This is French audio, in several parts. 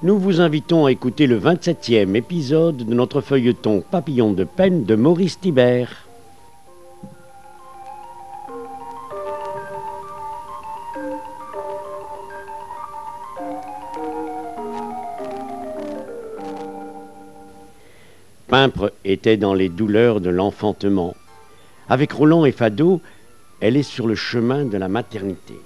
nous vous invitons à écouter le 27e épisode de notre feuilleton Papillon de peine de Maurice Thibert. Pimpre était dans les douleurs de l'enfantement. Avec Roland et Fado, elle est sur le chemin de la maternité.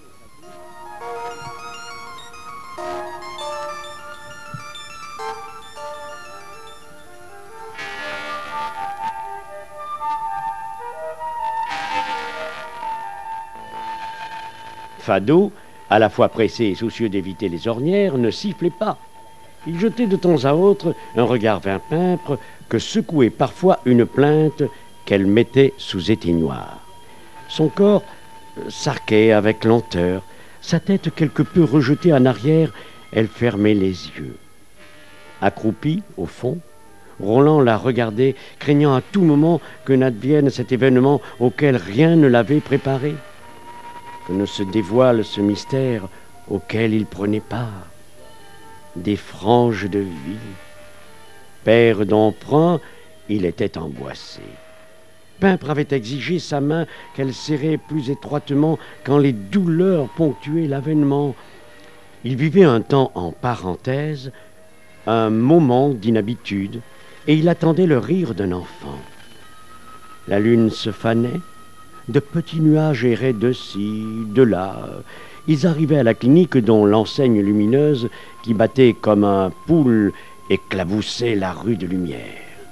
Fado, à la fois pressé et soucieux d'éviter les ornières, ne sifflait pas. Il jetait de temps à autre un regard vers Pimpre que secouait parfois une plainte qu'elle mettait sous éteignoir. Son corps s'arquait avec lenteur, sa tête quelque peu rejetée en arrière, elle fermait les yeux. Accroupie au fond, Roland la regardait, craignant à tout moment que n'advienne cet événement auquel rien ne l'avait préparé, que ne se dévoile ce mystère auquel il prenait part. Des franges de vie. Père d'emprunt, il était angoissé. Pimpre avait exigé sa main qu'elle serrait plus étroitement quand les douleurs ponctuaient l'avènement. Il vivait un temps en parenthèse, un moment d'inhabitude, et il attendait le rire d'un enfant. La lune se fanait, de petits nuages erraient de ci, de là. Ils arrivaient à la clinique dont l'enseigne lumineuse, qui battait comme un poule, éclaboussait la rue de lumière.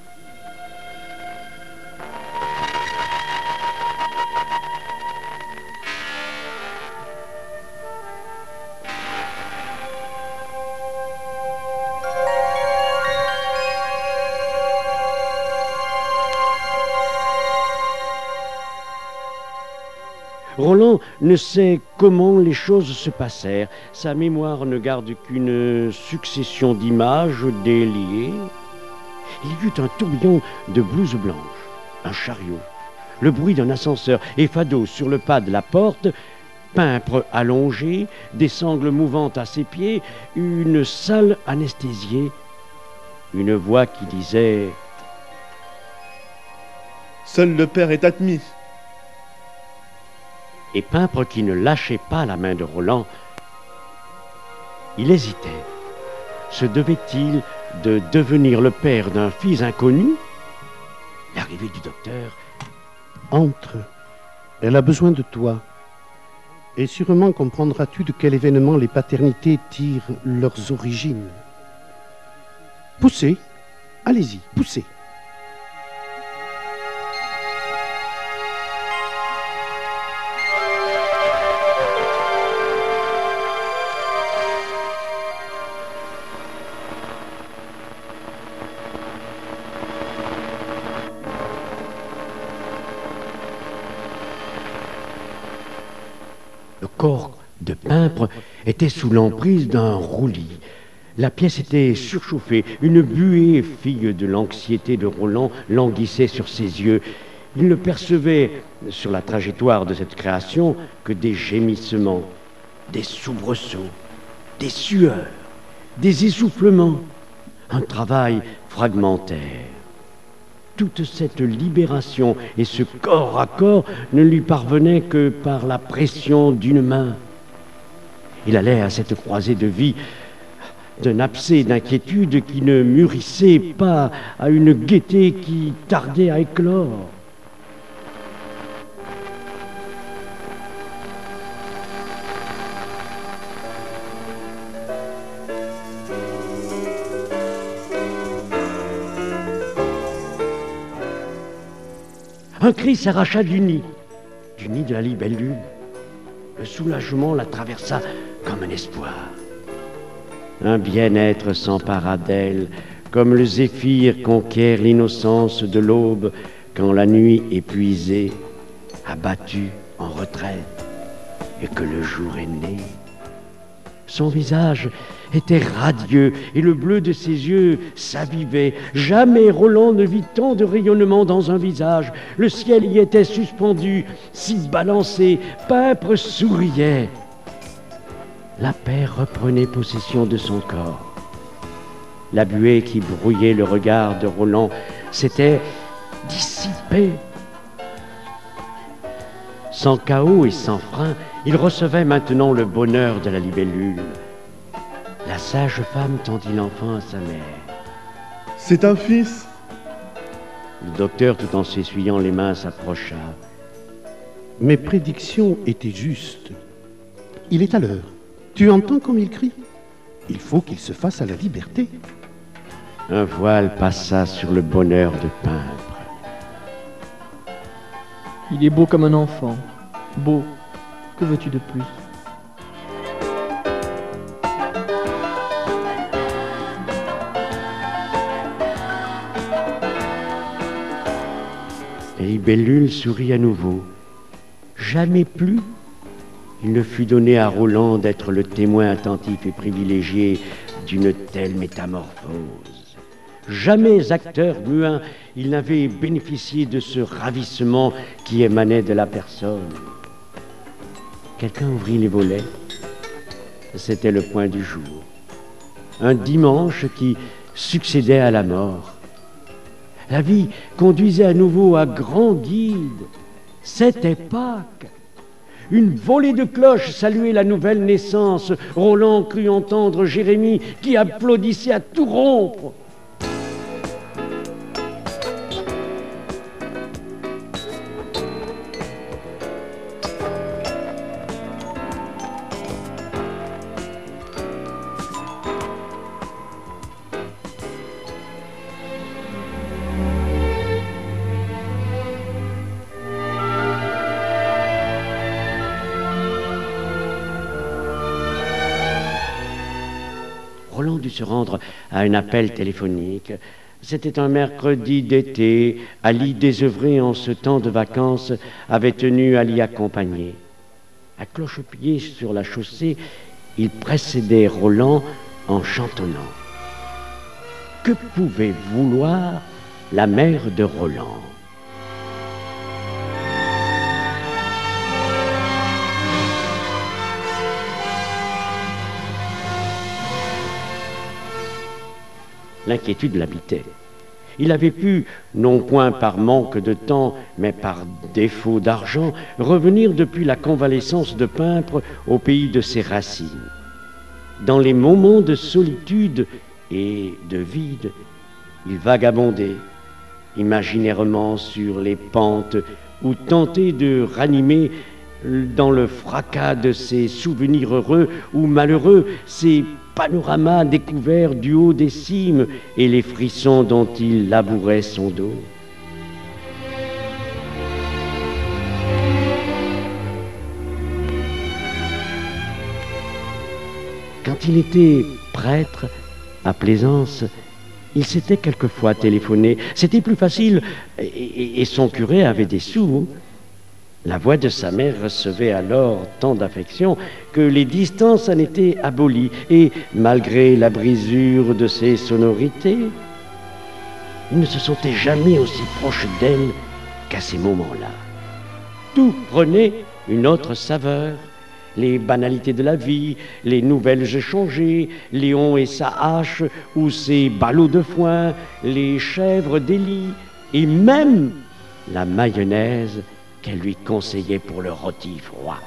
Roland ne sait comment les choses se passèrent. Sa mémoire ne garde qu'une succession d'images déliées. Il y eut un tourbillon de blouses blanches, un chariot, le bruit d'un ascenseur et Fado sur le pas de la porte, Pimpre allongé, des sangles mouvantes à ses pieds, une salle anesthésiée, une voix qui disait « Seul le père est admis ». Et Pimpre qui ne lâchait pas la main de Roland. Il hésitait. Se devait-il de devenir le père d'un fils inconnu? L'arrivée du docteur. Entre. Elle a besoin de toi. Et sûrement comprendras-tu de quel événement les paternités tirent leurs origines. Poussez. Allez-y, poussez. Le corps de Pimpre était sous l'emprise d'un roulis. La pièce était surchauffée. Une buée, fille de l'anxiété de Roland, languissait sur ses yeux. Il ne percevait, sur la trajectoire de cette création, que des gémissements, des soubresauts, des sueurs, des essoufflements, un travail fragmentaire. Toute cette libération et ce corps à corps ne lui parvenaient que par la pression d'une main. Il allait à cette croisée de vie d'un abcès d'inquiétude qui ne mûrissait pas à une gaieté qui tardait à éclore. Un cri s'arracha du nid de la libellule. Le soulagement la traversa comme un espoir. Un bien-être s'empara d'elle, comme le zéphyr conquiert l'innocence de l'aube quand la nuit épuisée, abattue en retraite, et que le jour est né. Son visage était radieux et le bleu de ses yeux s'avivait. Jamais Roland ne vit tant de rayonnement dans un visage. Le ciel y était suspendu, si balancé. Pimpre souriait. La paix reprenait possession de son corps. La buée qui brouillait le regard de Roland s'était dissipée. Sans chaos et sans frein, il recevait maintenant le bonheur de la libellule. La sage femme tendit l'enfant à sa mère. C'est un fils. Le docteur, tout en s'essuyant les mains, s'approcha. Mes prédictions étaient justes. Il est à l'heure. Tu entends comme il crie? Il faut qu'il se fasse à la liberté. Un voile passa sur le bonheur de Pimpre. Il est beau comme un enfant. Beau. Que veux-tu de plus? Et Libellule sourit à nouveau. Jamais plus il ne fut donné à Roland d'être le témoin attentif et privilégié d'une telle métamorphose. Jamais acteur muin, il n'avait bénéficié de ce ravissement qui émanait de la personne. Quelqu'un ouvrit les volets. C'était le point du jour. Un dimanche qui succédait à la mort. La vie conduisait à nouveau à grand guide. C'était Pâques. Une volée de cloches saluait la nouvelle naissance. Roland crut entendre Jérémie qui applaudissait à tout rompre. Roland dut se rendre à un appel téléphonique. C'était un mercredi d'été. Ali, désœuvré en ce temps de vacances, avait tenu à l'y accompagner. À cloche-pied sur la chaussée, il précédait Roland en chantonnant. Que pouvait vouloir la mère de Roland? L'inquiétude l'habitait. Il avait pu, non point par manque de temps, mais par défaut d'argent, revenir depuis la convalescence de Pimpre au pays de ses racines. Dans les moments de solitude et de vide, il vagabondait, imaginairement sur les pentes, ou tentait de ranimer dans le fracas de ses souvenirs heureux ou malheureux, ses panoramas découverts du haut des cimes et les frissons dont il labourait son dos. Quand il était prêtre à Plaisance, il s'était quelquefois téléphoné. C'était plus facile et son curé avait des sous. La voix de sa mère recevait alors tant d'affection que les distances en étaient abolies et, malgré la brisure de ses sonorités, il ne se sentait jamais aussi proche d'elle qu'à ces moments-là. Tout prenait une autre saveur. Les banalités de la vie, les nouvelles échangées, Léon et sa hache ou ses ballots de foin, les chèvres d'Élie et même la mayonnaise qu'elle lui conseillait pour le rôti froid.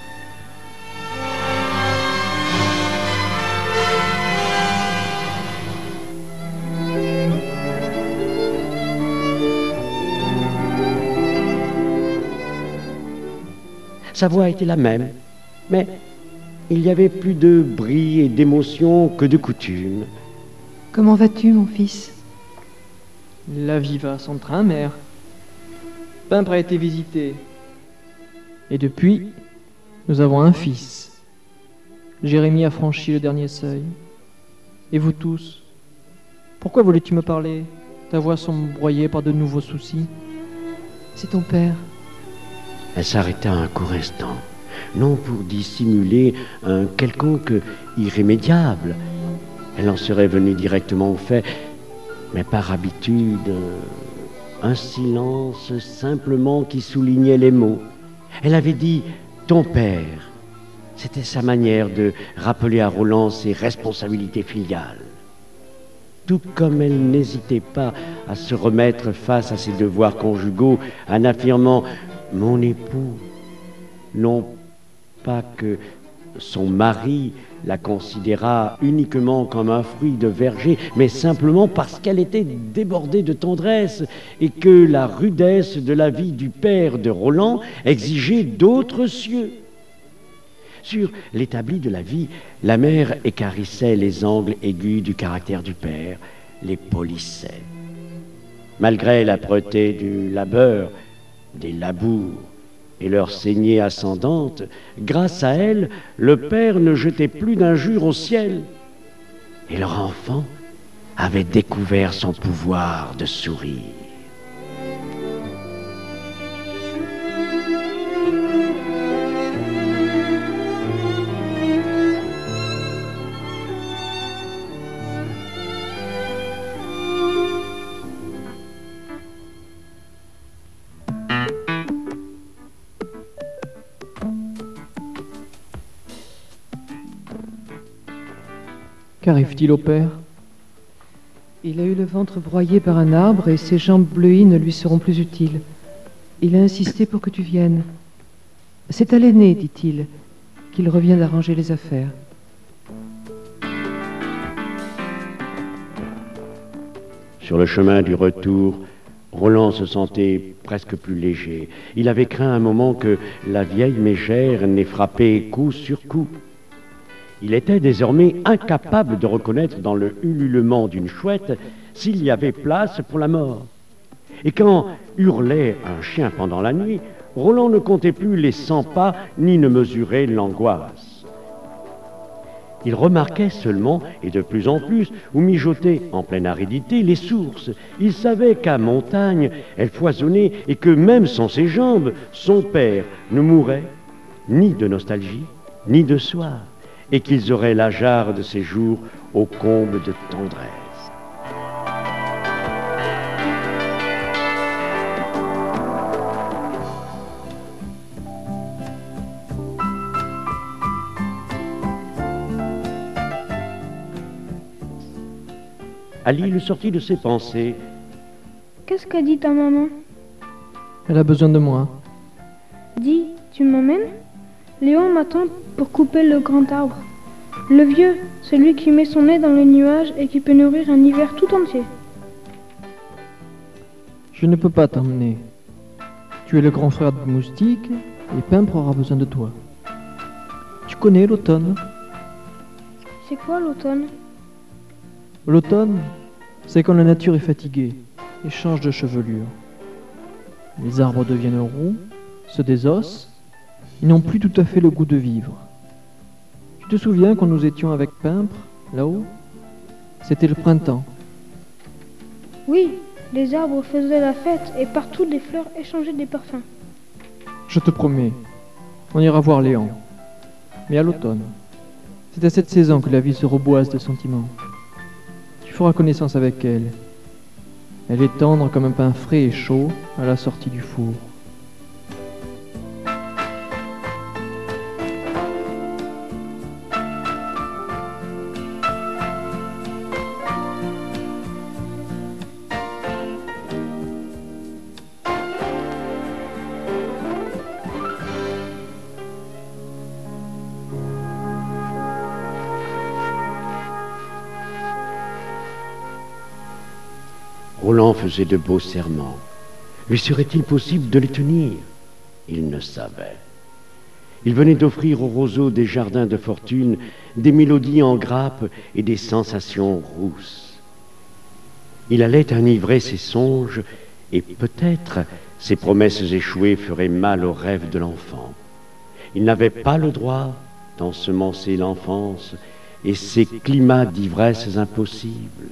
Sa voix était la même, mais il y avait plus de bris et d'émotion que de coutume. Comment vas-tu, mon fils? La vie va à son train, mère. Pimpre a été visité. Et depuis, nous avons un fils. Jérémie a franchi le dernier seuil. Et vous tous, pourquoi voulais-tu me parler? Ta voix semble broyée par de nouveaux soucis. C'est ton père. Elle s'arrêta un court instant, non pour dissimuler un quelconque irrémédiable. Elle en serait venue directement au fait, mais par habitude, un silence simplement qui soulignait les mots. Elle avait dit « ton père ». C'était sa manière de rappeler à Roland ses responsabilités filiales. tout comme elle n'hésitait pas à se remettre face à ses devoirs conjugaux en affirmant « mon époux », non pas que son mari la considéra uniquement comme un fruit de verger, mais simplement parce qu'elle était débordée de tendresse et que la rudesse de la vie du père de Roland exigeait d'autres cieux. Sur l'établi de la vie, la mère écarissait les angles aigus du caractère du père, les polissait. Malgré l'âpreté du labeur, des labours et leur saignée ascendante, grâce à elle, le père ne jetait plus d'injures au ciel. Et leur enfant avait découvert son pouvoir de sourire. Qu'arrive-t-il au père? Il a eu le ventre broyé par un arbre et ses jambes bleuies ne lui seront plus utiles. Il a insisté pour que tu viennes. C'est à l'aîné, dit-il, qu'il revient d'arranger les affaires. Sur le chemin du retour, Roland se sentait presque plus léger. Il avait craint un moment que la vieille mégère n'ait frappé coup sur coup. Il était désormais incapable de reconnaître dans le ululement d'une chouette s'il y avait place pour la mort. Et quand hurlait un chien pendant la nuit, Roland ne comptait plus les 100 pas ni ne mesurait l'angoisse. Il remarquait seulement, et de plus en plus, où mijotaient en pleine aridité les sources. Il savait qu'à Montagne, elles foisonnaient et que même sans ses jambes, son père ne mourait ni de nostalgie, ni de soif, et qu'ils auraient la jarre de ses jours au comble de tendresse. Ali sortit de ses pensées. Qu'est-ce qu'a dit ta maman? Elle a besoin de moi. Dis, tu m'emmènes? Léon m'attend pour couper le grand arbre. Le vieux, celui qui met son nez dans les nuages et qui peut nourrir un hiver tout entier. Je ne peux pas t'emmener. Tu es le grand frère de Moustique et Pimpre aura besoin de toi. Tu connais l'automne? C'est quoi l'automne? L'automne, c'est quand la nature est fatiguée et change de chevelure. Les arbres deviennent roux, se désossent, ils n'ont plus tout à fait le goût de vivre. Tu te souviens quand nous étions avec Pimpre, là-haut? C'était le printemps. Oui, les arbres faisaient la fête et partout des fleurs échangeaient des parfums. Je te promets, on ira voir Léon. Mais à l'automne, c'est à cette saison que la vie se reboise de sentiments. Tu feras connaissance avec elle. Elle est tendre comme un pain frais et chaud à la sortie du four. Roland faisait de beaux serments. Lui serait-il possible de les tenir? Il ne savait. Il venait d'offrir aux roseaux des jardins de fortune des mélodies en grappe et des sensations rousses. Il allait enivrer ses songes et peut-être ses promesses échouées feraient mal aux rêves de l'enfant. Il n'avait pas le droit d'ensemencer l'enfance et ces climats d'ivresse impossibles.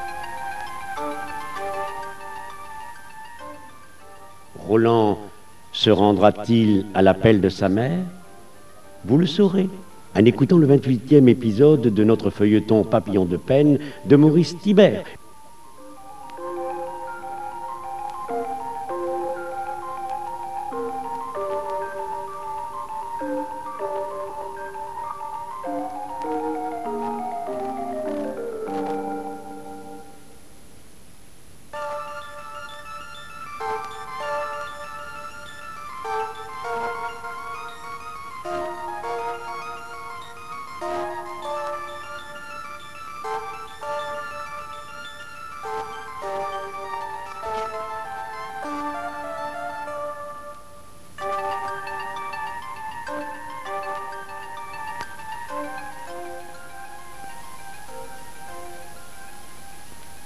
Roland Se rendra-t-il à l'appel de sa mère? Vous le saurez en écoutant le 28e épisode de notre feuilleton Papillon de peine de Maurice Thibert.